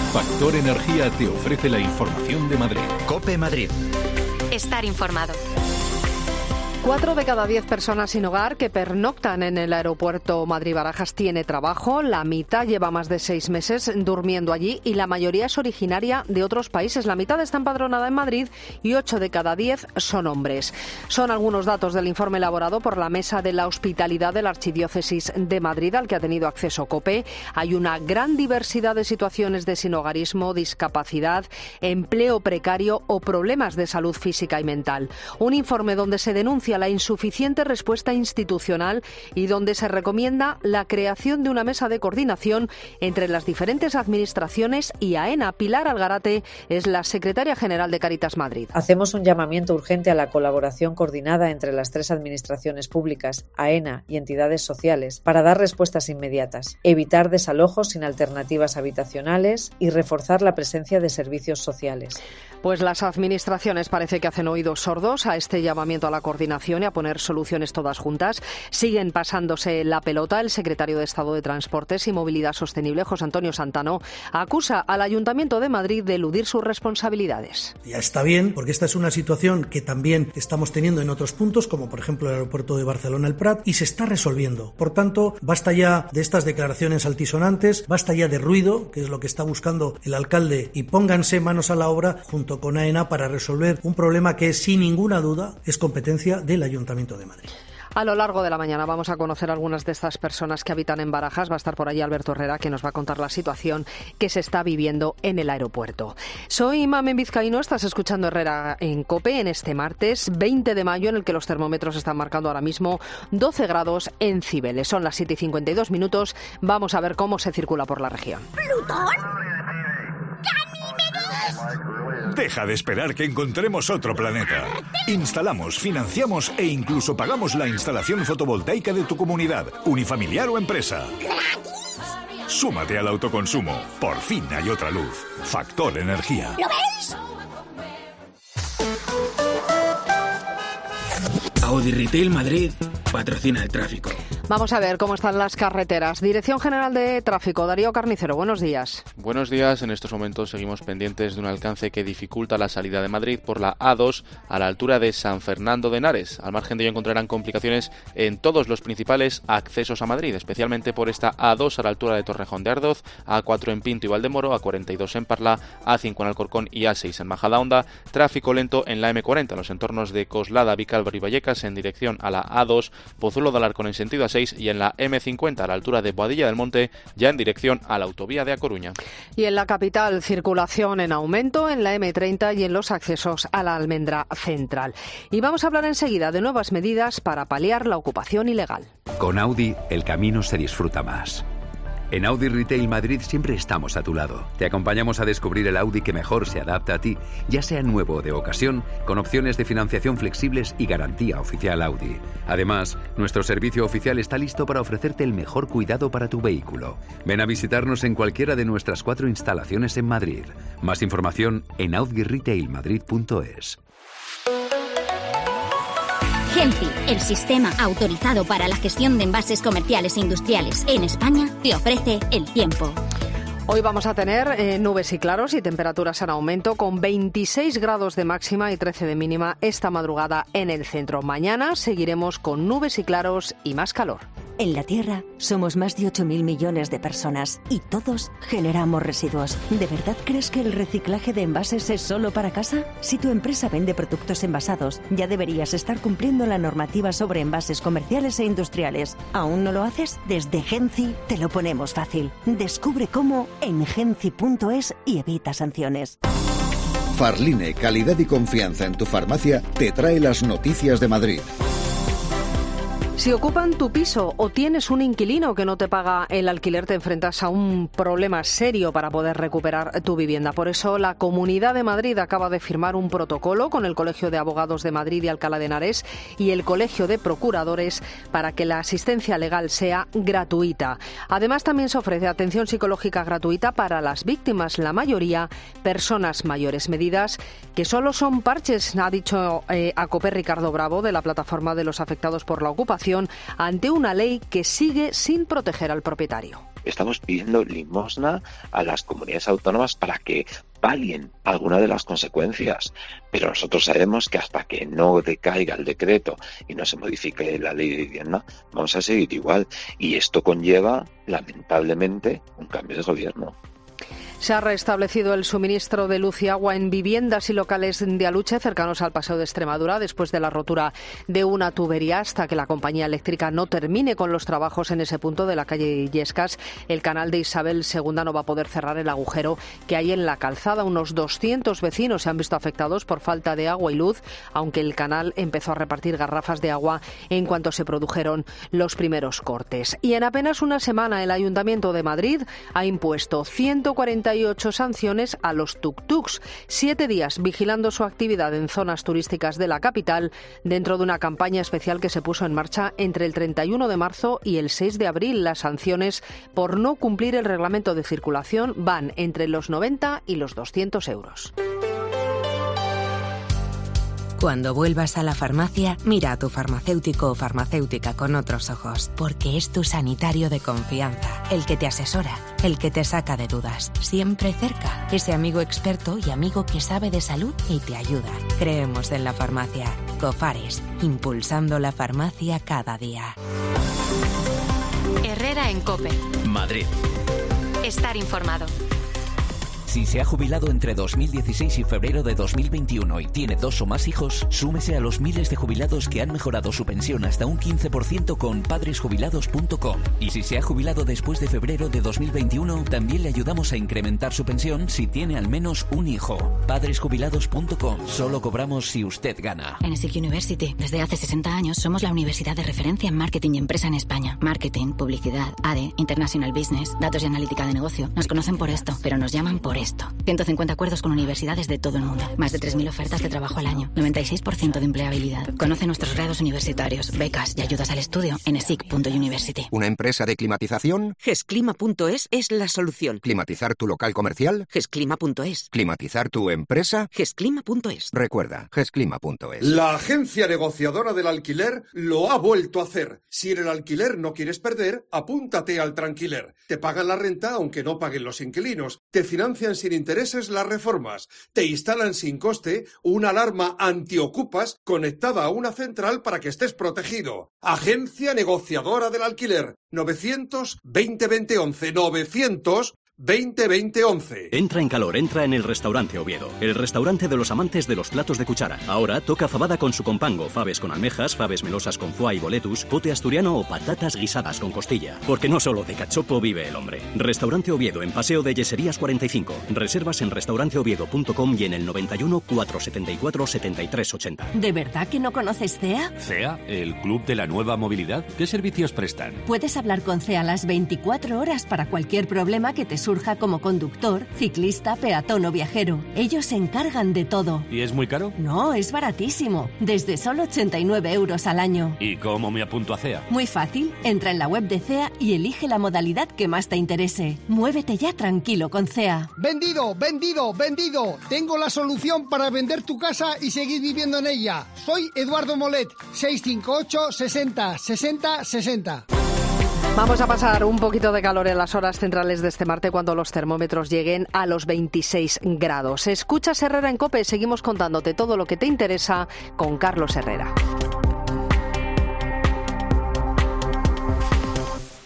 Factor Energía te ofrece la información de Madrid. COPE Madrid. Estar informado. 4 de cada 10 personas sin hogar que pernoctan en el aeropuerto Madrid-Barajas tiene trabajo. La mitad lleva más de 6 meses durmiendo allí y la mayoría es originaria de otros países. La mitad está empadronada en Madrid y 8 de cada 10 son hombres. Son algunos datos del informe elaborado por la Mesa de la Hospitalidad de la Archidiócesis de Madrid, al que ha tenido acceso COPE. Hay una gran diversidad de situaciones de sinhogarismo, discapacidad, empleo precario o problemas de salud física y mental. Un informe donde se denuncia la insuficiente respuesta institucional y donde se recomienda la creación de una mesa de coordinación entre las diferentes administraciones y AENA. Pilar Algarate es la secretaria general de Cáritas Madrid. Hacemos un llamamiento urgente a la colaboración coordinada entre las 3 administraciones públicas, AENA y entidades sociales, para dar respuestas inmediatas, evitar desalojos sin alternativas habitacionales y reforzar la presencia de servicios sociales. Pues las administraciones parece que hacen oídos sordos a este llamamiento a la coordinación y a poner soluciones todas juntas. Siguen pasándose la pelota. El secretario de Estado de Transportes y Movilidad Sostenible, José Antonio Santano, acusa al Ayuntamiento de Madrid de eludir sus responsabilidades. Ya está bien, porque esta es una situación que también estamos teniendo en otros puntos, como por ejemplo el aeropuerto de Barcelona El Prat, y se está resolviendo. Por tanto, basta ya de estas declaraciones altisonantes, basta ya de ruido, que es lo que está buscando el alcalde, y pónganse manos a la obra junto con AENA para resolver un problema que, sin ninguna duda, es competencia del Ayuntamiento de Madrid. A lo largo de la mañana vamos a conocer algunas de estas personas que habitan en Barajas. Va a estar por allí Alberto Herrera, que nos va a contar la situación que se está viviendo en el aeropuerto. Soy Mamen Vizcaíno, estás escuchando Herrera en COPE en este martes 20 de mayo, en el que los termómetros están marcando ahora mismo 12 grados en Cibeles. Son las 7:52 minutos. Vamos a ver cómo se circula por la región. ¿Plutón? Deja de esperar que encontremos otro planeta. Instalamos, financiamos e incluso pagamos la instalación fotovoltaica de tu comunidad, unifamiliar o empresa. Súmate al autoconsumo. Por fin hay otra luz. Factor Energía. ¿Lo veis? Audi Retail Madrid patrocina el tráfico. Vamos a ver cómo están las carreteras. Dirección General de Tráfico, Darío Carnicero, buenos días. Buenos días. En estos momentos seguimos pendientes de un alcance que dificulta la salida de Madrid por la A2 a la altura de San Fernando de Henares. Al margen de ello encontrarán complicaciones en todos los principales accesos a Madrid, especialmente por esta A2 a la altura de Torrejón de Ardoz, A4 en Pinto y Valdemoro, A42 en Parla, A5 en Alcorcón y A6 en Majadahonda. Tráfico lento en la M40 en los entornos de Coslada, Vicálvaro y Vallecas en dirección a la A2, Pozuelo de Alarcón en sentido A6 y en la M50 a la altura de Boadilla del Monte, ya en dirección a la autovía de A Coruña. Y en la capital, circulación en aumento en la M30 y en los accesos a la Almendra Central. Y vamos a hablar enseguida de nuevas medidas para paliar la ocupación ilegal. Con Audi, el camino se disfruta más. En Audi Retail Madrid siempre estamos a tu lado. Te acompañamos a descubrir el Audi que mejor se adapta a ti, ya sea nuevo o de ocasión, con opciones de financiación flexibles y garantía oficial Audi. Además, nuestro servicio oficial está listo para ofrecerte el mejor cuidado para tu vehículo. Ven a visitarnos en cualquiera de nuestras 4 instalaciones en Madrid. Más información en audirailmadrid.es. Genci, el sistema autorizado para la gestión de envases comerciales e industriales en España, te ofrece el tiempo. Hoy vamos a tener nubes y claros y temperaturas en aumento, con 26 grados de máxima y 13 de mínima esta madrugada en el centro. Mañana seguiremos con nubes y claros y más calor. En la Tierra somos más de 8.000 millones de personas y todos generamos residuos. ¿De verdad crees que el reciclaje de envases es solo para casa? Si tu empresa vende productos envasados, ya deberías estar cumpliendo la normativa sobre envases comerciales e industriales. ¿Aún no lo haces? Desde Genci te lo ponemos fácil. Descubre cómo en genci.es y evita sanciones. Farline, calidad y confianza en tu farmacia, te trae las noticias de Madrid. Si ocupan tu piso o tienes un inquilino que no te paga el alquiler, te enfrentas a un problema serio para poder recuperar tu vivienda. Por eso, la Comunidad de Madrid acaba de firmar un protocolo con el Colegio de Abogados de Madrid y Alcalá de Henares y el Colegio de Procuradores para que la asistencia legal sea gratuita. Además, también se ofrece atención psicológica gratuita para las víctimas, la mayoría personas mayores. Medidas que solo son parches, ha dicho a COPE Ricardo Bravo, de la Plataforma de los Afectados por la Ocupación, ante una ley que sigue sin proteger al propietario. estamos pidiendo limosna a las comunidades autónomas para que palien alguna de las consecuencias, pero nosotros sabemos que hasta que no decaiga el decreto y no se modifique la ley de vivienda, vamos a seguir igual, y esto conlleva, lamentablemente, un cambio de gobierno. Se ha restablecido el suministro de luz y agua en viviendas y locales de Aluche, cercanos al Paseo de Extremadura, después de la rotura de una tubería. Hasta que la compañía eléctrica no termine con los trabajos en ese punto de la calle Illescas, el canal de Isabel II no va a poder cerrar el agujero que hay en la calzada. Unos 200 vecinos se han visto afectados por falta de agua y luz, aunque el canal empezó a repartir garrafas de agua en cuanto se produjeron los primeros cortes. Y en apenas una semana, el Ayuntamiento de Madrid ha impuesto 148 sanciones a los tuk-tuks, 7 días vigilando su actividad en zonas turísticas de la capital, dentro de una campaña especial que se puso en marcha entre el 31 de marzo y el 6 de abril. Las sanciones por no cumplir el reglamento de circulación van entre los 90 y los 200 euros. Cuando vuelvas a la farmacia, mira a tu farmacéutico o farmacéutica con otros ojos, porque es tu sanitario de confianza, el que te asesora, el que te saca de dudas, siempre cerca, ese amigo experto y amigo que sabe de salud y te ayuda. Creemos en la farmacia. Cofares, impulsando la farmacia cada día. Herrera en COPE. Madrid. Estar informado. Si se ha jubilado entre 2016 y febrero de 2021 y tiene 2 o más hijos, súmese a los miles de jubilados que han mejorado su pensión hasta un 15% con padresjubilados.com. Y si se ha jubilado después de febrero de 2021, también le ayudamos a incrementar su pensión si tiene al menos un hijo. Padresjubilados.com. Solo cobramos si usted gana. En SIC University, desde hace 60 años, somos la universidad de referencia en marketing y empresa en España. Marketing, publicidad, ADE, International Business, datos y analítica de negocio. Nos conocen por esto, pero nos llaman por esto. 150 acuerdos con universidades de todo el mundo. Más de 3.000 ofertas de trabajo al año. 96% de empleabilidad. Conoce nuestros grados universitarios, becas y ayudas al estudio en esic.university. ¿Una empresa de climatización? Gesclima.es es la solución. ¿Climatizar tu local comercial? Gesclima.es. ¿Climatizar tu empresa? Gesclima.es. Recuerda, gesclima.es. La agencia negociadora del alquiler lo ha vuelto a hacer. Si en el alquiler no quieres perder, apúntate al Tranquiler. Te pagan la renta aunque no paguen los inquilinos. Te financian sin intereses las reformas. Te instalan sin coste una alarma antiocupas conectada a una central para que estés protegido. Agencia negociadora del alquiler. 900-20-20-11. 900-20-20-11. Entra en calor, entra en el Restaurante Oviedo, el restaurante de los amantes de los platos de cuchara. Ahora toca fabada con su compango, faves con almejas, faves melosas con foie y boletus, pote asturiano o patatas guisadas con costilla. Porque no solo de cachopo vive el hombre. Restaurante Oviedo en Paseo de Yeserías 45. Reservas en restauranteoviedo.com y en el 91 474 7380. ¿De verdad que no conoces CEA? ¿CEA? ¿El Club de la Nueva Movilidad? ¿Qué servicios prestan? Puedes hablar con CEA las 24 horas para cualquier problema que te surja como conductor, ciclista, peatón o viajero. Ellos se encargan de todo. ¿Y es muy caro? No, es baratísimo. Desde solo 89 euros al año. ¿Y cómo me apunto a CEA? Muy fácil. Entra en la web de CEA y elige la modalidad que más te interese. Muévete ya tranquilo con CEA. ¡Vendido, vendido, vendido! Tengo la solución para vender tu casa y seguir viviendo en ella. Soy Eduardo Molet. 658 60 60 60. Vamos a pasar un poquito de calor en las horas centrales de este martes cuando los termómetros lleguen a los 26 grados. Escuchas Herrera en COPE, seguimos contándote todo lo que te interesa con Carlos Herrera.